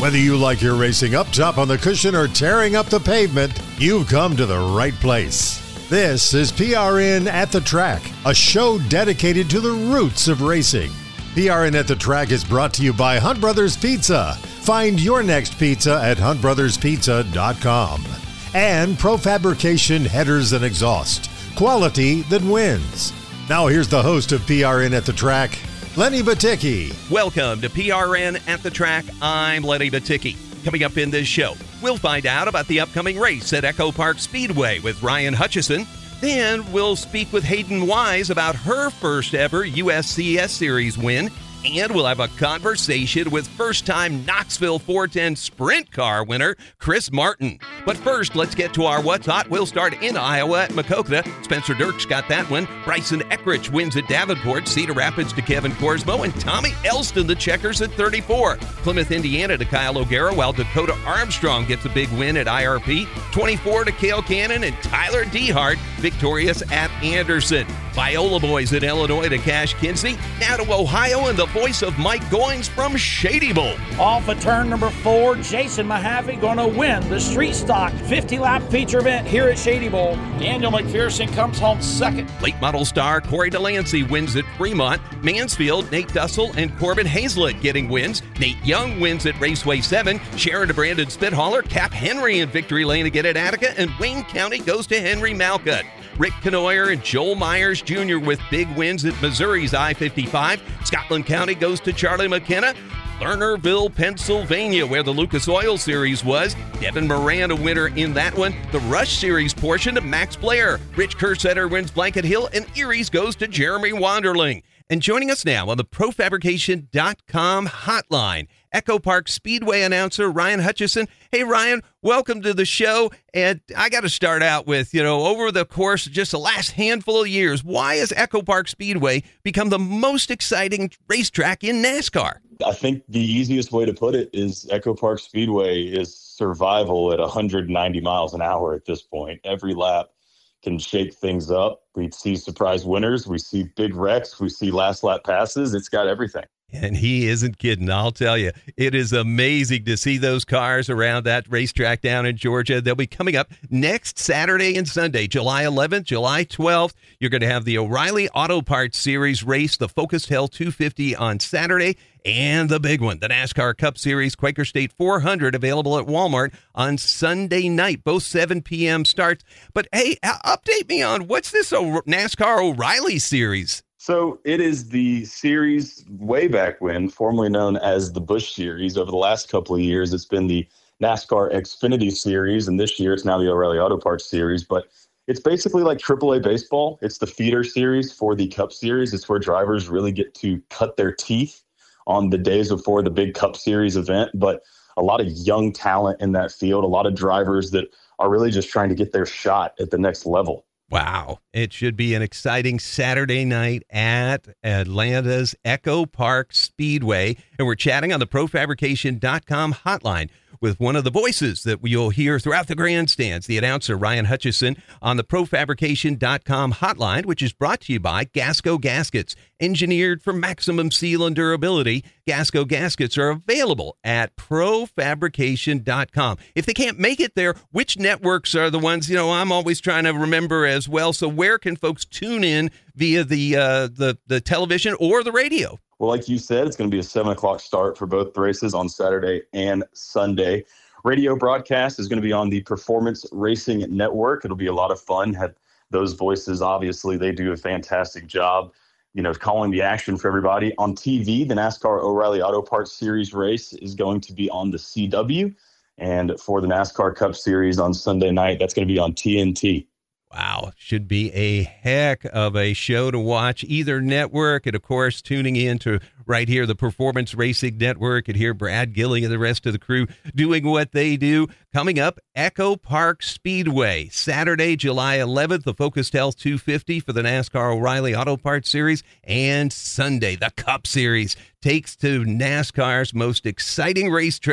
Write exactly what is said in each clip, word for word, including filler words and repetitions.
Whether you like your racing up top on the cushion or tearing up the pavement, you've come to the right place. This is P R N at the Track, a show dedicated to the roots of racing. P R N at the Track is brought to you by Hunt Brothers Pizza. Find your next pizza at hunt brothers pizza dot com. And Profabrication Headers and Exhaust. Quality that wins. Now here's the host of P R N at the Track, Lenny Batycki. Welcome to P R N at the Track. I'm Lenny Batycki. Coming up in this show, we'll find out about the upcoming race at Echo Park Speedway with Ryan Hutchison. Then we'll speak with Hayden Wise about her first ever U S C S Series win. And we'll have a conversation with first-time Knoxville four ten Sprint Car winner, Chris Martin. But first, let's get to our What's Hot. We'll start in Iowa at Maquoketa. Spencer Dirks got that one. Bryson Eckrich wins at Davenport. Cedar Rapids to Kevin Korsmo. And Tommy Elston, the checkers, at thirty-four. Plymouth, Indiana to Kyle O'Gara, while Dakota Armstrong gets a big win at I R P. twenty-four to Cale Cannon. And Tyler Dehart victorious at Anderson. Viola Boys in Illinois to Cash Kinsey. Now to Ohio, and the voice of Mike Goings from Shady Bowl. Off of turn number four, Jason Mahaffey going to win the Street Stock fifty-lap feature event here at Shady Bowl. Daniel McPherson comes home second. Late model star Corey Delancey wins at Fremont. Mansfield, Nate Dussel and Corbin Hazlett getting wins. Nate Young wins at Raceway seven. Sharon to Brandon Spithaller. Cap Henry in victory lane again at Attica. And Wayne County goes to Henry Malcutt. Rick Canoyer and Joel Myers Junior with big wins at Missouri's I fifty-five. Scotland County goes to Charlie McKenna. Lernerville, Pennsylvania, where the Lucas Oil Series was. Devin Moran a winner in that one. The Rush Series portion to Max Blair. Rich Kersetter wins Blanket Hill, and Erie's goes to Jeremy Wanderling. And joining us now on the Profabrication dot com hotline, Echo Park Speedway announcer Ryan Hutchison. Hey, Ryan, welcome to the show. And I got to start out with, you know, over the course of just the last handful of years, why has Echo Park Speedway become the most exciting racetrack in NASCAR? I think the easiest way to put it is Echo Park Speedway is survival at one hundred ninety miles an hour at this point. Every lap can shake things up. We see surprise winners. We see big wrecks. We see last lap passes. It's got everything. And he isn't kidding, I'll tell you. It is amazing to see those cars around that racetrack down in Georgia. They'll be coming up next Saturday and Sunday, July eleventh, July twelfth. You're going to have the O'Reilly Auto Parts Series race, the Focus Hell two fifty on Saturday, and the big one, the NASCAR Cup Series Quaker State four hundred, available at Walmart on Sunday night, both seven p.m. starts. But, hey, update me on what's this o- NASCAR O'Reilly Series? So it is the series way back when, formerly known as the Busch Series. Over the last couple of years, it's been the NASCAR Xfinity Series, and this year it's now the O'Reilly Auto Parts Series. But it's basically like triple A baseball. It's the feeder series for the Cup Series. It's where drivers really get to cut their teeth on the days before the big Cup Series event. But a lot of young talent in that field, a lot of drivers that are really just trying to get their shot at the next level. Wow. It should be an exciting Saturday night at Atlanta's Echo Park Speedway. And we're chatting on the Profabrication dot com hotline with one of the voices that you'll hear throughout the grandstands, the announcer Ryan Hutchison, on the Profabrication dot com hotline, which is brought to you by Gasco Gaskets. Engineered for maximum seal and durability, Gasco Gaskets are available at Profabrication dot com. If they can't make it there, which networks are the ones, you know, I'm always trying to remember as well. So where can folks tune in via the uh, the, the television or the radio? Well, like you said, it's going to be a seven o'clock start for both races on Saturday and Sunday. Radio broadcast is going to be on the Performance Racing Network. It'll be a lot of fun. Have those voices, obviously, they do a fantastic job, you know, calling the action for everybody. On T V, the NASCAR O'Reilly Auto Parts Series race is going to be on the C W. And for the NASCAR Cup Series on Sunday night, that's going to be on T N T. Wow, should be a heck of a show to watch, either network, and of course tuning in to right here, the Performance Racing Network, and hear Brad Gilly and the rest of the crew doing what they do. Coming up, Echo Park Speedway, Saturday, July eleventh, the Focus Health two fifty for the NASCAR O'Reilly Auto Parts Series, and Sunday, the Cup Series takes to NASCAR's most exciting racetrack.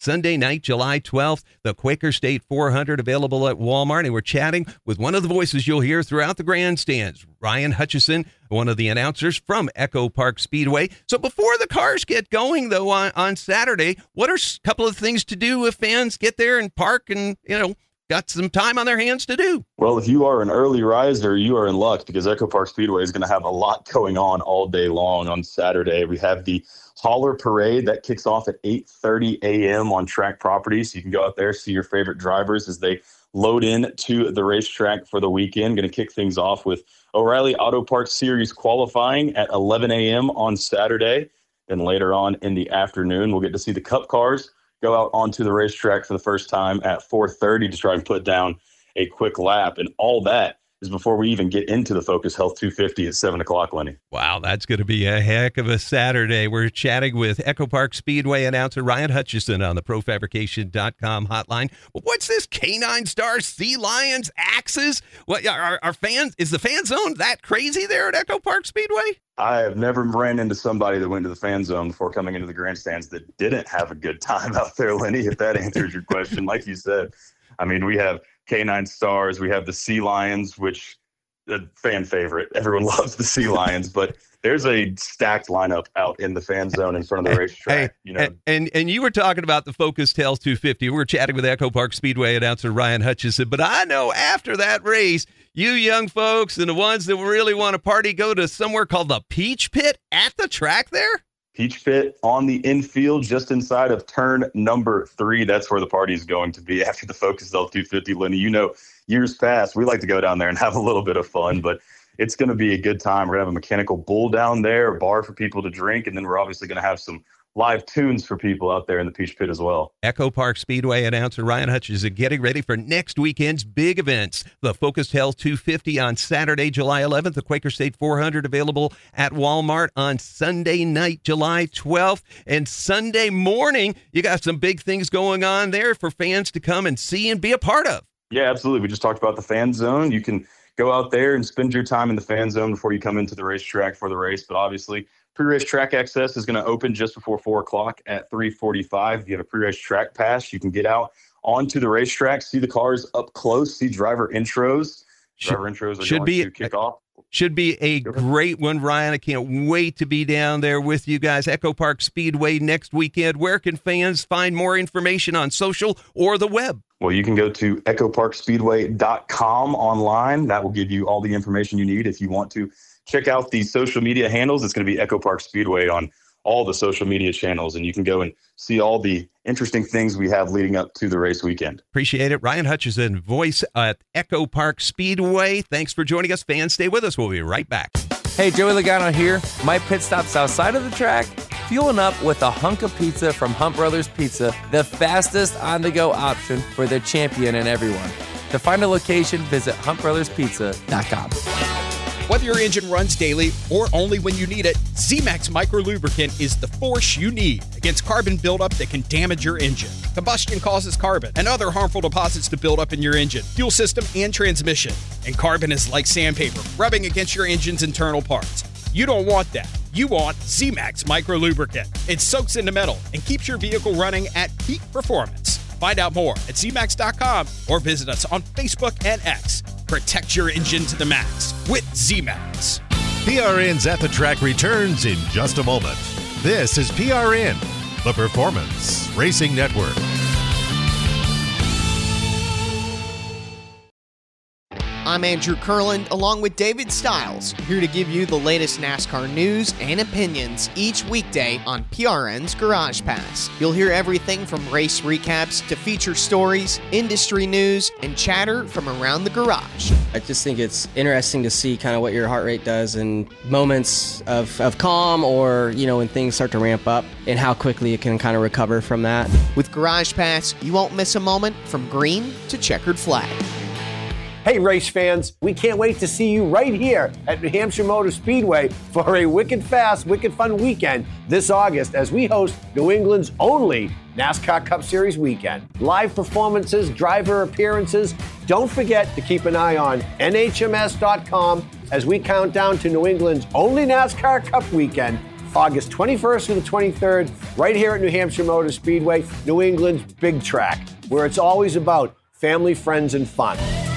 Sunday night, July twelfth, the Quaker State four hundred available at Walmart. And we're chatting with one of the voices you'll hear throughout the grandstands, Ryan Hutchison, one of the announcers from Echo Park Speedway. So before the cars get going, though, on, on Saturday, what are a couple of things to do if fans get there and park and, you know, got some time on their hands to do? Well, if you are an early riser, you are in luck because Echo Park Speedway is going to have a lot going on all day long on Saturday. We have the Hauler Parade that kicks off at eight thirty a.m. on track property. So you can go out there, see your favorite drivers as they load in to the racetrack for the weekend. Going to kick things off with O'Reilly Auto Parts Series qualifying at eleven a.m. on Saturday. Then later on in the afternoon, we'll get to see the Cup cars go out onto the racetrack for the first time at four thirty to try and put down a quick lap. And all that is before we even get into the Focus Health two fifty at seven o'clock, Lenny. Wow, that's going to be a heck of a Saturday. We're chatting with Echo Park Speedway announcer Ryan Hutchison on the pro fabrication dot com hotline. Well, what's this? K nine Stars, Sea Lions, Axes? What are, are fans? Is the fan zone that crazy there at Echo Park Speedway? I have never ran into somebody that went to the fan zone before coming into the grandstands that didn't have a good time out there, Lenny, if that answers your question. Like you said, I mean, we have K nine Stars, we have the Sea Lions, which a fan favorite. Everyone loves the Sea Lions, but there's a stacked lineup out in the fan zone in front of the racetrack. Hey, you know, and and you were talking about the Focus Tails two fifty. We were chatting with Echo Park Speedway announcer Ryan Hutchison, but I know after that race, you young folks and the ones that really want to party go to somewhere called the Peach Pit at the track there. Peach Pit on the infield, just inside of turn number three. That's where the party is going to be after the Focus Health two fifty. Lenny, you know, years past, we like to go down there and have a little bit of fun, but it's going to be a good time. We're going to have a mechanical bull down there, a bar for people to drink, and then we're obviously going to have some live tunes for people out there in the Peach Pit as well. Echo Park Speedway announcer Ryan Hutchison getting ready for next weekend's big events. The Focus Health two fifty on Saturday, July eleventh. The Quaker State four hundred available at Walmart on Sunday night, July twelfth. And Sunday morning, you got some big things going on there for fans to come and see and be a part of. Yeah, absolutely. We just talked about the fan zone. You can go out there and spend your time in the fan zone before you come into the racetrack for the race. But obviously, pre-race track access is going to open just before four o'clock at three forty-five. If you have a pre-race track pass, you can get out onto the racetrack, see the cars up close, see driver intros. Driver should, intros are should going be, to kick off. Should be a great one, Ryan. I can't wait to be down there with you guys. Echo Park Speedway next weekend. Where can fans find more information on social or the web? Well, you can go to echo park speedway dot com online. That will give you all the information you need. If you want to check out the social media handles, it's going to be Echo Park Speedway on all the social media channels, and you can go and see all the interesting things we have leading up to the race weekend. Appreciate it. Ryan Hutchison, voice at Echo Park Speedway. Thanks for joining us. Fans, stay with us. We'll be right back. Hey, Joey Logano here. My pit stop's outside of the track, fueling up with a hunk of pizza from Hunt Brothers Pizza, the fastest on-the-go option for the champion and everyone. To find a location, visit hunt brothers pizza dot com. Whether your engine runs daily or only when you need it, Z-Max Micro Lubricant is the force you need against carbon buildup that can damage your engine. Combustion causes carbon and other harmful deposits to build up in your engine, fuel system, and transmission. And carbon is like sandpaper, rubbing against your engine's internal parts. You don't want that. You want Z-Max Micro Lubricant. It soaks into metal and keeps your vehicle running at peak performance. Find out more at Z max dot com or visit us on Facebook and X. Protect your engine to the max with Z-Max. P R N's At the Track returns in just a moment. This is P R N, the Performance Racing Network. I'm Andrew Kurland, along with David Stiles, here to give you the latest NASCAR news and opinions each weekday on P R N's Garage Pass. You'll hear everything from race recaps to feature stories, industry news, and chatter from around the garage. I just think it's interesting to see kind of what your heart rate does in moments of, of calm or, you know, when things start to ramp up and how quickly it can kind of recover from that. With Garage Pass, you won't miss a moment from green to checkered flag. Hey, race fans, we can't wait to see you right here at New Hampshire Motor Speedway for a wicked fast, wicked fun weekend this August as we host New England's only NASCAR Cup Series weekend. Live performances, driver appearances. Don't forget to keep an eye on N H M S dot com as we count down to New England's only NASCAR Cup weekend, August twenty-first through the twenty-third, right here at New Hampshire Motor Speedway, New England's big track, where it's always about family, friends, and fun.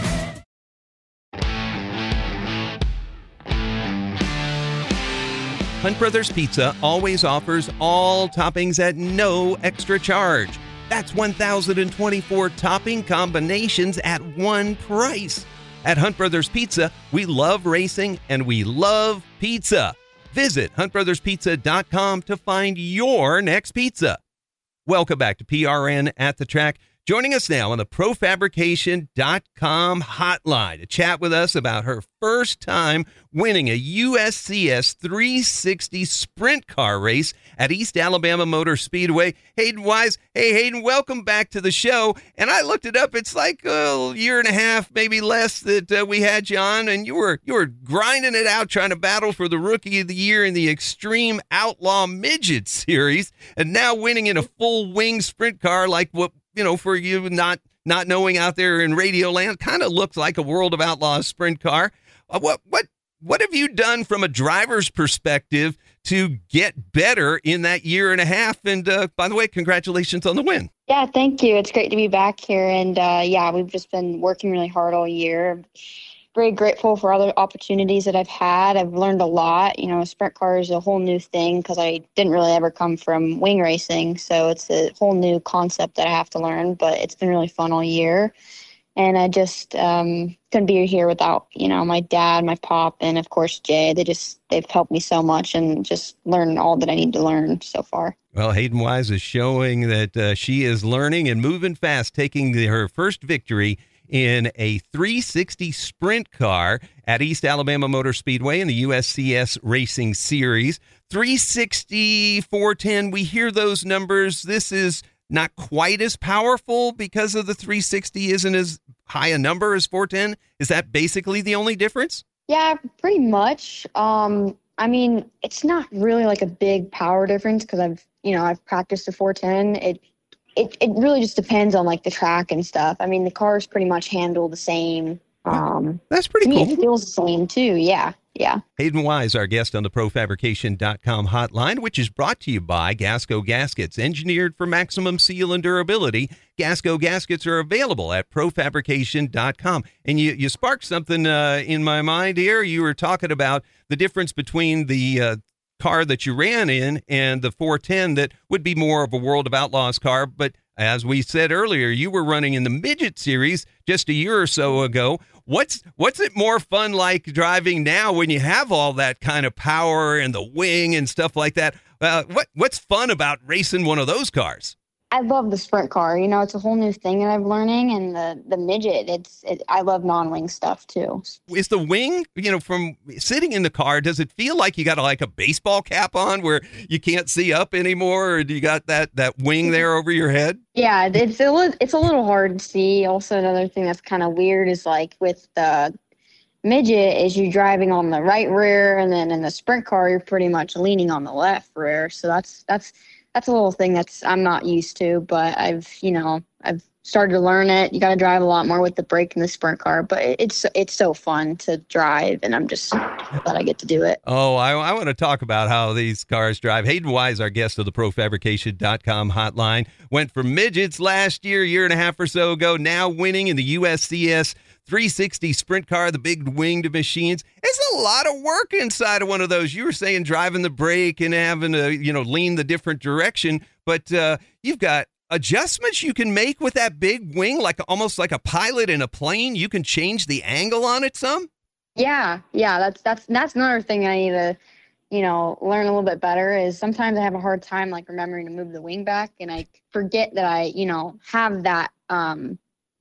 Hunt Brothers Pizza always offers all toppings at no extra charge. That's one thousand twenty-four topping combinations at one price. At Hunt Brothers Pizza, we love racing and we love pizza. Visit hunt brothers pizza dot com to find your next pizza. Welcome back to P R N at the Track. Joining us now on the pro fabrication dot com hotline to chat with us about her first time winning a U S C S three sixty sprint car race at East Alabama Motor Speedway. Hayden Wise. Hey, Hayden, welcome back to the show. And I looked it up. It's like a year and a half, maybe less, that uh, we had you on, and you were you were grinding it out, trying to battle for the Rookie of the Year in the Extreme Outlaw Midget Series, and now winning in a full-wing sprint car like what, you know, for you not not knowing out there in Radio Land, kind of looks like a World of Outlaws sprint car. Uh, what what what have you done from a driver's perspective to get better in that year and a half? And uh, by the way, congratulations on the win. Yeah, thank you. It's great to be back here. And uh, yeah, we've just been working really hard all year. Very grateful for other opportunities that I've had. I've learned a lot. You know, a sprint car is a whole new thing because I didn't really ever come from wing racing. So it's a whole new concept that I have to learn, but it's been really fun all year. And I just um, couldn't be here without, you know, my dad, my pop, and of course, Jay. They just, they've helped me so much and just learn all that I need to learn so far. Well, Hayden Wise is showing that uh, she is learning and moving fast, taking the, her first victory in a three sixty sprint car at East Alabama Motor Speedway in the U S C S Racing Series. three sixty, four ten, we hear those numbers. This is not quite as powerful because of the three sixty isn't as high a number as four ten. Is that basically the only difference? Yeah, pretty much. Um, I mean, it's not really like a big power difference because I've, you know, I've practiced the four ten. It It it really just depends on like the track and stuff. I mean, the cars pretty much handle the same. Um, That's pretty to me, cool. It feels the same too. Yeah, yeah. Hayden Wise, our guest on the pro fabrication dot com hotline, which is brought to you by Gasco Gaskets, engineered for maximum seal and durability. Gasco Gaskets are available at pro fabrication dot com. And you you sparked something uh, in my mind here. You were talking about the difference between the uh, car that you ran in and the four ten that would be more of a World of Outlaws car. But as we said earlier, you were running in the Midget Series just a year or so ago. What's what's it more fun like driving now when you have all that kind of power and the wing and stuff like that? Uh, what what's fun about racing one of those cars? I love the sprint car. You know, it's a whole new thing that I'm learning, and the the midget. It's it, I love non-wing stuff too. Is the wing, you know, from sitting in the car, does it feel like you got a, like a baseball cap on where you can't see up anymore, or do you got that that wing there over your head? Yeah, it's a little, it's a little hard to see. Also, another thing that's kind of weird is like with the midget, is you driving on the right rear, and then in the sprint car, you're pretty much leaning on the left rear. So that's that's. That's a little thing that's I'm not used to, but I've, you know, I've started to learn it. You got to drive a lot more with the brake in the sprint car, but it's it's so fun to drive, and I'm just glad I get to do it. Oh, I, I want to talk about how these cars drive. Hayden Wise, our guest of the pro fabrication dot com hotline, went from midgets last year, year and a half or so ago, now winning in the U S C S three sixty sprint car, the big winged machines. It's a lot of work inside of one of those. You were saying driving the brake and having to, you know, lean the different direction, but uh, you've got adjustments you can make with that big wing, like almost like a pilot in a plane. You can change the angle on it some. Yeah, yeah, that's that's that's another thing I need to, you know, learn a little bit better. Is sometimes I have a hard time like remembering to move the wing back, and I forget that I, you know, have that. Um,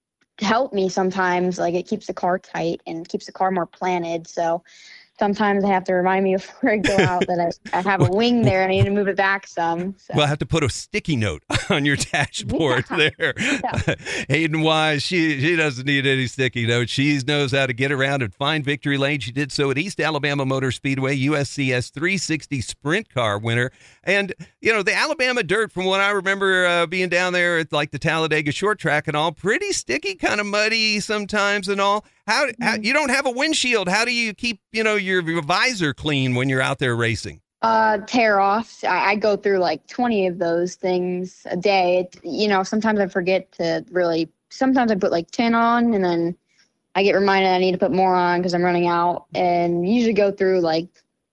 help me sometimes. Like it keeps the car tight and keeps the car more planted. So sometimes I have to remind me before I go out that I, I have a wing there and I need to move it back some. So. Well, I have to put a sticky note on your dashboard yeah. there. Yeah. Hayden Wise, she she doesn't need any sticky notes. She knows how to get around and find victory lane. She did so at East Alabama Motor Speedway, U S C S three sixty sprint car winner. And, you know, the Alabama dirt, from what I remember uh, being down there at like the Talladega short track and all, pretty sticky, kind of muddy sometimes and all. How, how you don't have a windshield? How do you keep, you know, your, your visor clean when you're out there racing? Uh, tear off. I, I go through like twenty of those things a day. It, you know, sometimes I forget to really, sometimes I put like ten on and then I get reminded I need to put more on because I'm running out, and usually go through like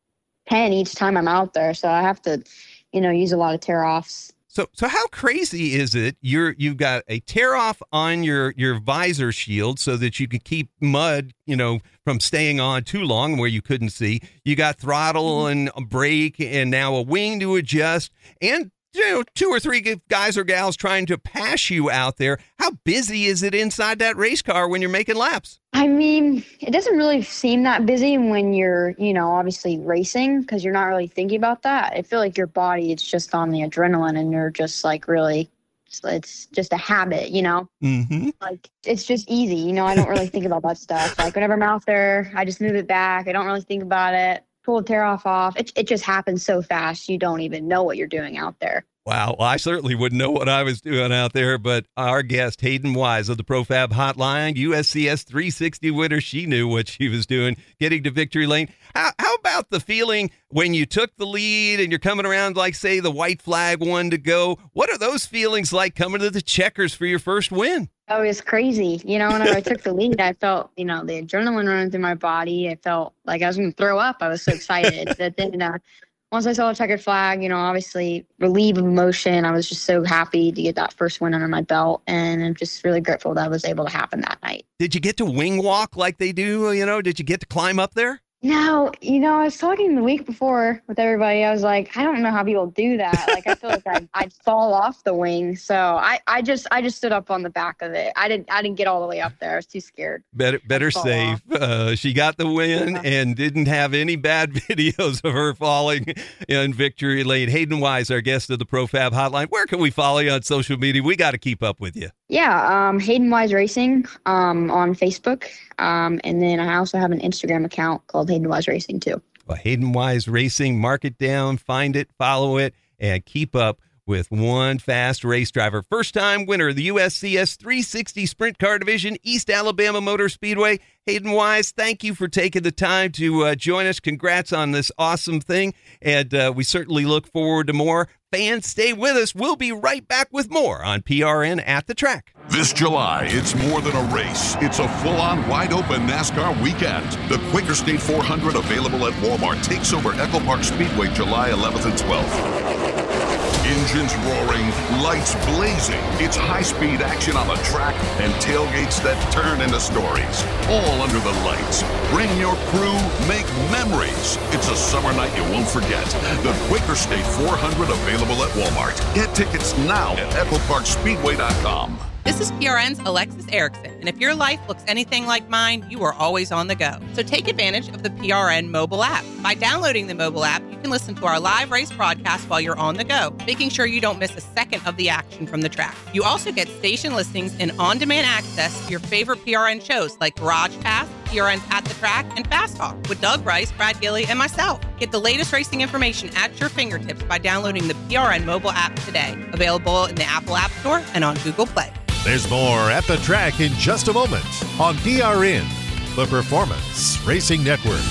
ten each time I'm out there. So I have to, you know, use a lot of tear offs. So, so how crazy is it? You're, you've got a tear off on your, your visor shield so that you can keep mud, you know, from staying on too long where you couldn't see. You got throttle and a brake and now a wing to adjust, and, you know, two or three guys or gals trying to pass you out there. How busy is it inside that race car when you're making laps? I mean, it doesn't really seem that busy when you're, you know, obviously racing, because you're not really thinking about that. I feel like your body, it's just on the adrenaline, and you're just like really, it's just a habit, you know? Mm-hmm. Like, it's just easy, you know? I don't really think about that stuff. Like, whenever I'm out there, I just move it back. I don't really think about it. Pull the tear off off. It, it just happens so fast, you don't even know what you're doing out there. Wow. Well, I certainly wouldn't know what I was doing out there, but our guest, Hayden Wise of the ProFab Hotline, U S C S three sixty winner, she knew what she was doing, getting to victory lane. How, how about the feeling when you took the lead and you're coming around, like, say, the white flag one to go? What are those feelings like coming to the checkers for your first win? Oh, it's crazy. You know, whenever I took the lead, I felt, you know, the adrenaline running through my body. I felt like I was going to throw up. I was so excited. But then uh, once I saw the checkered flag, you know, obviously relief of emotion. I was just so happy to get that first win under my belt. And I'm just really grateful that was able to happen that night. Did you get to wing walk like they do? You know, did you get to climb up there? No, you know, I was talking the week before with everybody. I was like, I don't know how people do that. Like, I feel like I'd, I'd fall off the wing. So I, I just, I just stood up on the back of it. I didn't, I didn't get all the way up there. I was too scared. Better, better safe. Uh, she got the win yeah. and didn't have any bad videos of her falling in victory lane. Hayden Wise, our guest of the ProFab Hotline. Where can we follow you on social media? We got to keep up with you. Yeah, um, Hayden Wise Racing um, on Facebook. Um, and then I also have an Instagram account called Hayden Wise Racing too. Well, Hayden Wise Racing, mark it down, find it, follow it, and keep up with one fast race driver. First-time winner of the U S C S three sixty Sprint Car Division, East Alabama Motor Speedway. Hayden Wise, thank you for taking the time to uh, join us. Congrats on this awesome thing, and uh, we certainly look forward to more. Fans, stay with us. We'll be right back with more on P R N At the Track. This July, it's more than a race. It's a full-on, wide-open NASCAR weekend. The Quaker State four hundred, available at Walmart, takes over Echo Park Speedway July eleventh and twelfth. Engines roaring, lights blazing. It's high-speed action on the track and tailgates that turn into stories. All under the lights. Bring your crew, make memories. It's a summer night you won't forget. The Quaker State four hundred, available at Walmart. Get tickets now at echo park speedway dot com. This is P R N's Alexis Erickson, and if your life looks anything like mine, you are always on the go. So take advantage of the P R N mobile app. By downloading the mobile app, you can listen to our live race broadcast while you're on the go, making sure you don't miss a second of the action from the track. You also get station listings and on-demand access to your favorite P R N shows like Garage Pass, P R N's At the Track, and Fast Talk with Doug Rice, Brad Gilly, and myself. Get the latest racing information at your fingertips by downloading the P R N mobile app today. Available in the Apple App Store and on Google Play. There's more At the Track in just a moment on P R N, the Performance Racing Network.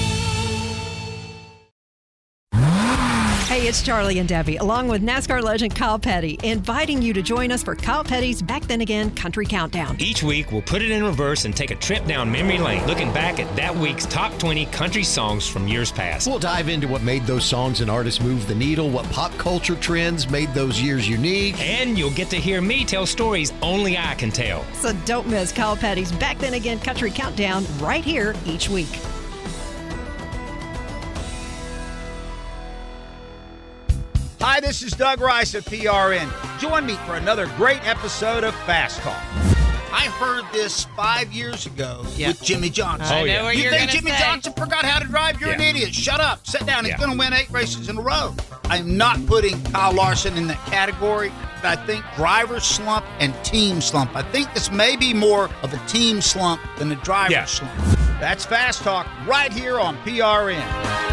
Hey, it's Charlie and Debbie, along with NASCAR legend Kyle Petty, inviting you to join us for Kyle Petty's Back Then Again Country Countdown. Each week, we'll put it in reverse and take a trip down memory lane, looking back at that week's top twenty country songs from years past. We'll dive into what made those songs and artists move the needle, what pop culture trends made those years unique. And you'll get to hear me tell stories only I can tell. So don't miss Kyle Petty's Back Then Again Country Countdown right here each week. Hi, this is Doug Rice of P R N. Join me for another great episode of Fast Talk. I heard this five years ago yeah. with Jimmy Johnson. I know yeah. what you you're think Jimmy say. Johnson forgot how to drive? You're yeah. an idiot. Shut up. Sit down. He's yeah. going to win eight races in a row. I'm not putting Kyle Larson in that category, but I think driver slump and team slump. I think this may be more of a team slump than a driver yeah. slump. That's Fast Talk right here on P R N.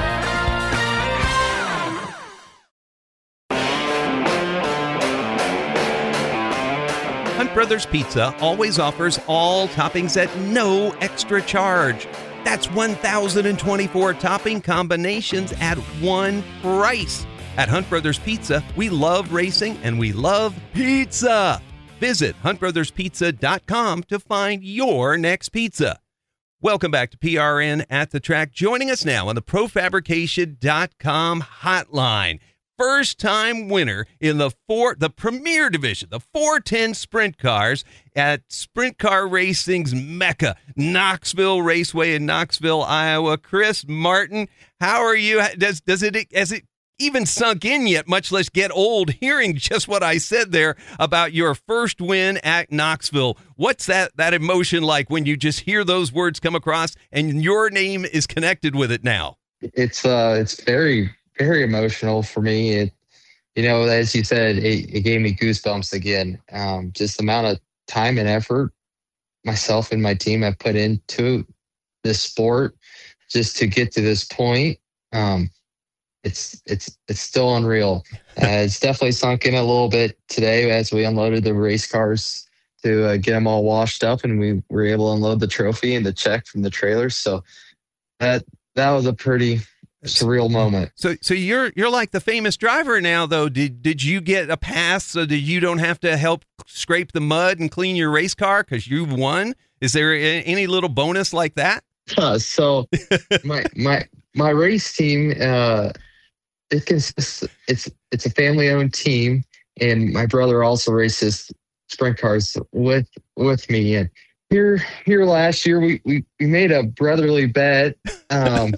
Hunt Brothers Pizza always offers all toppings at no extra charge. That's one thousand twenty-four topping combinations at one price. At Hunt Brothers Pizza, we love racing and we love pizza. Visit hunt brothers pizza dot com to find your next pizza. Welcome back to P R N at the Track. Joining us now on the pro fabrication dot com hotline. First-time winner in the four, the premier division, the four ten sprint cars at Sprint Car Racing's Mecca, Knoxville Raceway in Knoxville, Iowa. Chris Martin, how are you? Does does it has it even sunk in yet, much less get old, hearing just what I said there about your first win at Knoxville? What's that that emotion like when you just hear those words come across and your name is connected with it now? It's uh, it's very. Very emotional for me. It, you know, as you said, it, it gave me goosebumps again. Um, just the amount of time and effort myself and my team have put into this sport just to get to this point. Um, it's it's it's still unreal. Uh, it's definitely sunk in a little bit today as we unloaded the race cars to uh, get them all washed up, and we were able to unload the trophy and the check from the trailers. So that that was a pretty surreal moment. So, so you're you're like the famous driver now, though. Did did you get a pass so that you don't have to help scrape the mud and clean your race car because you won? Is there a, any little bonus like that? Uh, so my my my race team, uh, it consists. It's it's a family owned team, and my brother also races sprint cars with with me. And here here last year, we we, we made a brotherly bet. Um,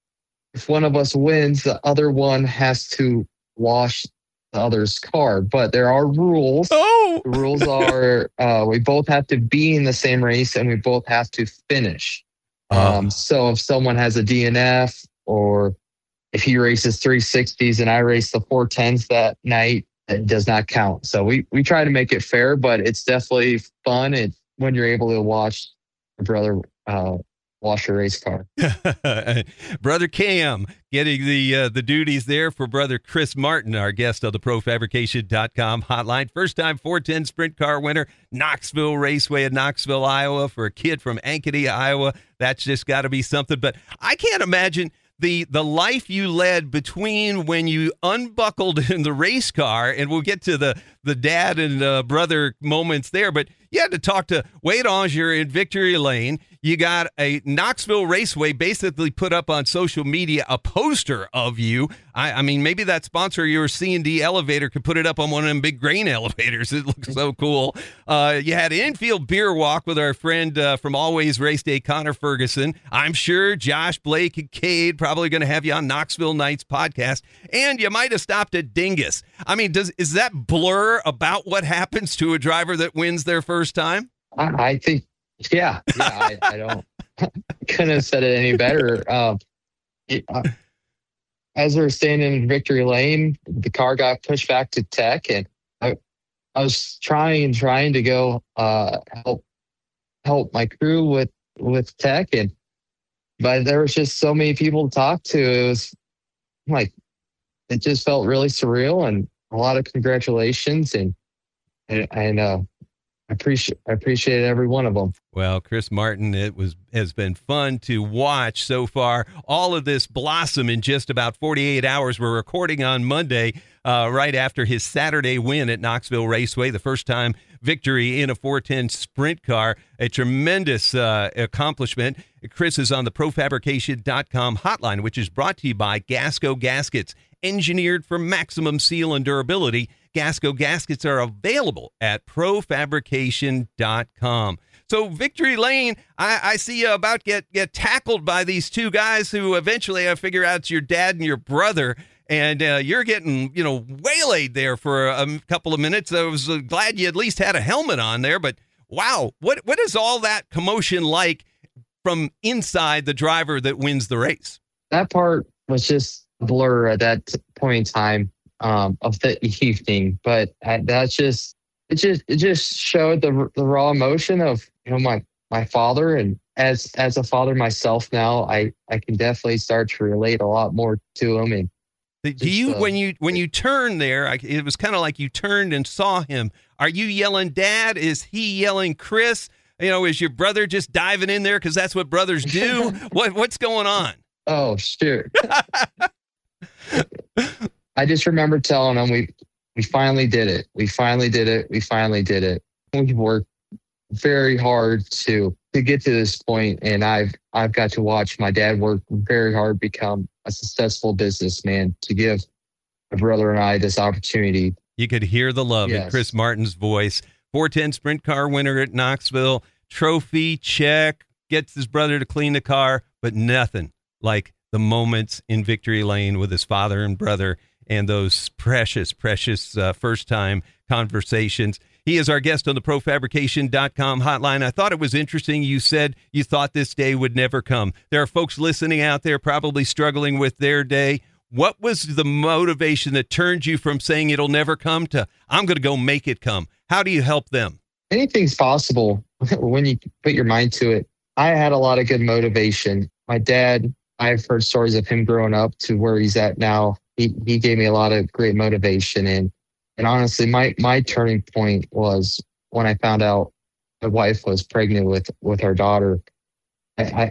If one of us wins, the other one has to wash the other's car. But there are rules. Oh! The rules are uh, we both have to be in the same race and we both have to finish. Oh. Um, so if someone has a D N F or if he races three sixties and I race the four tens that night, it does not count. So we, we try to make it fair, but it's definitely fun and when you're able to watch your brother uh, wash your race car. Brother Cam getting the uh, the duties there for brother Chris Martin, our guest on the pro fabrication dot com hotline. First time four ten sprint car winner, Knoxville Raceway in Knoxville, Iowa, for a kid from Ankeny, Iowa. That's just got to be something. But I can't imagine the the life you led between when you unbuckled in the race car, and we'll get to the the dad and uh, brother moments there, but you had to talk to Wade Aunger in Victory Lane. You got a Knoxville Raceway basically put up on social media a poster of you. I, I mean, maybe that sponsor, your C and D elevator, could put it up on one of them big grain elevators. It looks so cool. Uh, you had an infield beer walk with our friend uh, from Always Race Day, Connor Ferguson. I'm sure Josh, Blake, and Cade probably going to have you on Knoxville Nights podcast. And you might have stopped at Dingus. I mean, does is that blur about what happens to a driver that wins their first time? I, I think, yeah, yeah, I, I don't, couldn't have said it any better. Um, it, uh, as we were staying in Victory Lane, the car got pushed back to Tech, and I, I was trying and trying to go uh, help help my crew with with Tech, and but there was just so many people to talk to. It was like it just felt really surreal, and a lot of congratulations, and and, and uh, I appreciate I appreciate every one of them. Well, Chris Martin, it was has been fun to watch so far. All of this blossom in just about forty-eight hours. We're recording on Monday, uh, right after his Saturday win at Knoxville Raceway, the first time victory in a four ten sprint car. A tremendous uh, accomplishment. Chris is on the pro fabrication dot com hotline, which is brought to you by Gasco Gaskets, engineered for maximum seal and durability. Gasco Gaskets are available at pro fabrication dot com. So Victory Lane, I, I see you about get get tackled by these two guys who eventually I figure out it's your dad and your brother, and uh, you're getting, you know, waylaid there for a, a couple of minutes. I was uh, glad you at least had a helmet on there, but wow, what what is all that commotion like from inside the driver that wins the race? That part was just a blur at that point in time um, of the evening, but I, that's just it. Just it just showed the the raw emotion of, you know, my my father, and as as a father myself now, I I can definitely start to relate a lot more to him. And do just, you uh, when you when you turn there, I, it was kind of like you turned and saw him. Are you yelling, "Dad"? Is he yelling, "Chris"? You know, is your brother just diving in there because that's what brothers do? what What's going on? Oh, sure. I just remember telling him we we finally did it. We finally did it. We finally did it. We've worked very hard to to get to this point, and I've I've got to watch my dad work very hard, become a successful businessman, to give my brother and I this opportunity. You could hear the love yes. in Chris Martin's voice. four ten Sprint Car winner at Knoxville. Trophy, check. Gets his brother to clean the car, but nothing like the moments in Victory Lane with his father and brother and those precious, precious uh, first-time conversations. He is our guest on the pro fabrication dot com hotline. I thought it was interesting. You said you thought this day would never come. There are folks listening out there probably struggling with their day. What was the motivation that turned you from saying it'll never come to I'm going to go make it come? How do you help them? Anything's possible when you put your mind to it. I had a lot of good motivation. My dad, I've heard stories of him growing up to where he's at now. He he gave me a lot of great motivation. And and honestly, my my turning point was when I found out my wife was pregnant with, with our daughter. I,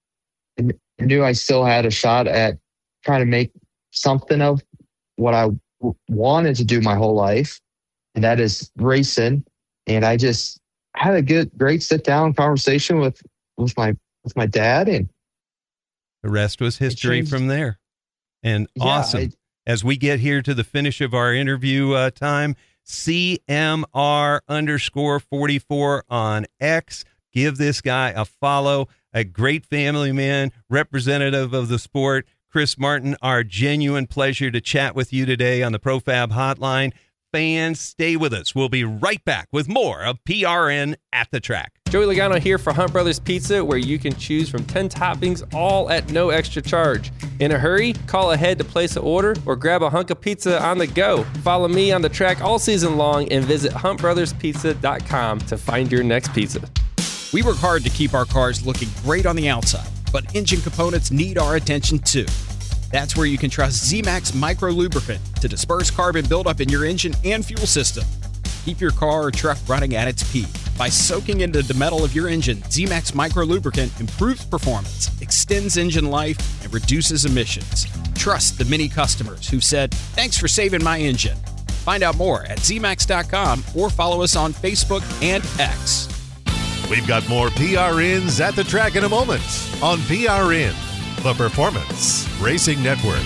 I knew I still had a shot at trying to make something of what I w- wanted to do my whole life, and that is racing. And I just had a good, great sit down conversation with, with my with my dad, and the rest was history from there. And yeah, awesome. I, As we get here to the finish of our interview uh, time, C M R underscore forty-four on X. Give this guy a follow. A great family man, representative of the sport. Chris Martin, our genuine pleasure to chat with you today on the ProFab Hotline. Fans, stay with us. We'll be right back with more of P R N at the Track. Joey Logano here for Hunt Brothers Pizza, where you can choose from ten toppings, all at no extra charge. In a hurry? Call ahead to place an order or grab a hunk of pizza on the go. Follow me on the track all season long and visit hunt brothers pizza dot com to find your next pizza. We work hard to keep our cars looking great on the outside, but engine components need our attention too. That's where you can trust Z-Max Micro Lubricant to disperse carbon buildup in your engine and fuel system. Keep your car or truck running at its peak. By soaking into the metal of your engine, Z-Max Micro Lubricant improves performance, extends engine life, and reduces emissions. Trust the many customers who said, "Thanks for saving my engine." Find out more at Z max dot com or follow us on Facebook and X. We've got more P R Ns at the Track in a moment on P R N, the Performance Racing Network.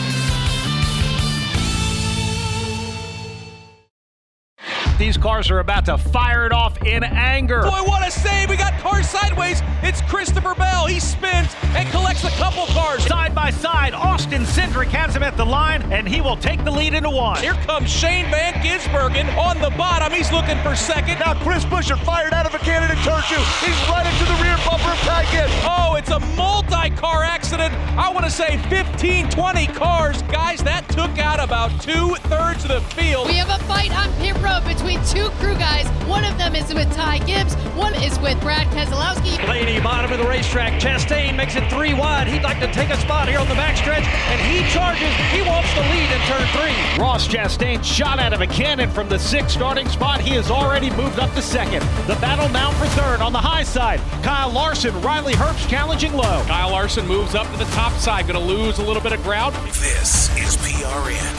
These cars are about to fire it off in anger. Boy, what a save. We got cars sideways. It's Christopher Bell. He spins and collects a couple cars. Side by side, Austin Cindric has him at the line, and he will take the lead into one. Here comes Shane Van Gisbergen on the bottom. He's looking for second. Now Chris Buescher fired out of a cannon in turn two. He's right into the rear bumper of Ty Gibbs. Oh, it's a multi-car accident. I want to say fifteen, twenty cars. Guys, that took out about two-thirds of the field. We have a fight on pit road between two crew guys. One of them is with Ty Gibbs. One is with Brad Keselowski. Blaney, bottom of the racetrack. Chastain makes it three wide. He'd like to take a spot here on the backstretch, and he charges. He wants the lead in turn three. Ross Chastain shot out of a cannon from the sixth starting spot. He has already moved up to second. The battle now for third on the high side. Kyle Larson, Riley Herbst challenging low. Kyle Larson moves up to the top side. Going to lose a little bit of ground. This is P R N.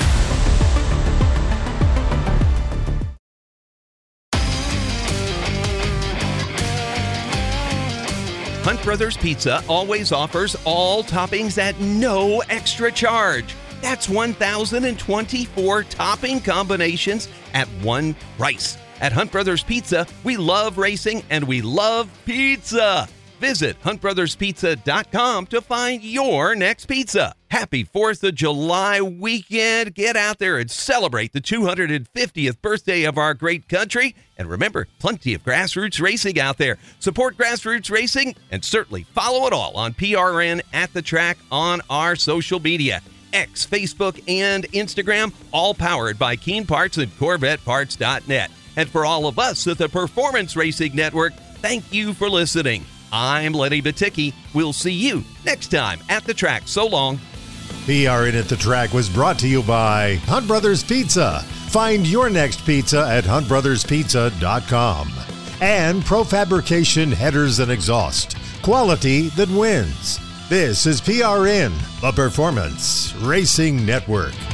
Hunt Brothers Pizza always offers all toppings at no extra charge. That's one thousand twenty-four topping combinations at one price. At Hunt Brothers Pizza, we love racing and we love pizza. Visit hunt brothers pizza dot com to find your next pizza. Happy fourth of July weekend. Get out there and celebrate the two hundred fiftieth birthday of our great country. And remember, plenty of grassroots racing out there. Support grassroots racing and certainly follow it all on P R N at the Track on our social media. X, Facebook, and Instagram, all powered by Keen Parts and Corvette Parts dot net. And for all of us at the Performance Racing Network, thank you for listening. I'm Lenny Baticki. We'll see you next time at the track. So long. P R N at the Track was brought to you by Hunt Brothers Pizza. Find your next pizza at hunt brothers pizza dot com. and Profabrication Headers and Exhaust. Quality that wins. This is P R N, the Performance Racing Network.